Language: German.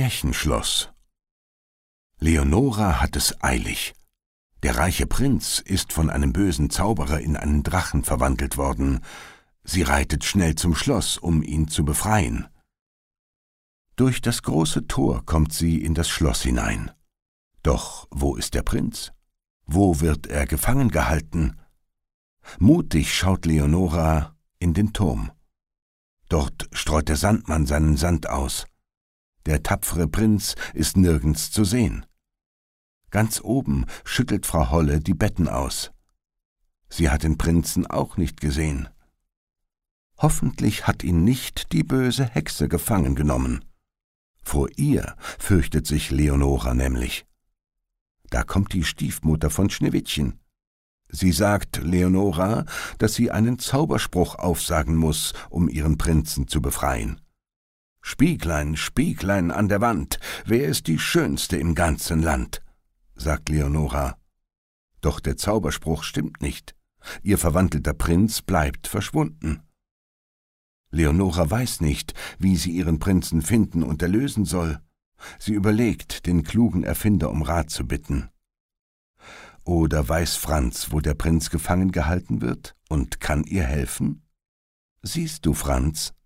Märchenschloss. Leonora hat es eilig. Der reiche Prinz ist von einem bösen Zauberer in einen Drachen verwandelt worden. Sie reitet schnell zum Schloss, um ihn zu befreien. Durch das große Tor kommt sie in das Schloss hinein. Doch wo ist der Prinz? Wo wird er gefangen gehalten? Mutig schaut Leonora in den Turm. Dort streut der Sandmann seinen Sand aus. Der tapfere Prinz ist nirgends zu sehen. Ganz oben schüttelt Frau Holle die Betten aus. Sie hat den Prinzen auch nicht gesehen. Hoffentlich hat ihn nicht die böse Hexe gefangen genommen. Vor ihr fürchtet sich Leonora nämlich. Da kommt die Stiefmutter von Schneewittchen. Sie sagt Leonora, dass sie einen Zauberspruch aufsagen muss, um ihren Prinzen zu befreien. »Spieglein, Spieglein an der Wand, wer ist die Schönste im ganzen Land?« sagt Leonora. Doch der Zauberspruch stimmt nicht. Ihr verwandelter Prinz bleibt verschwunden. Leonora weiß nicht, wie sie ihren Prinzen finden und erlösen soll. Sie überlegt, den klugen Erfinder um Rat zu bitten. Oder weiß Franz, wo der Prinz gefangen gehalten wird und kann ihr helfen? Siehst du, Franz?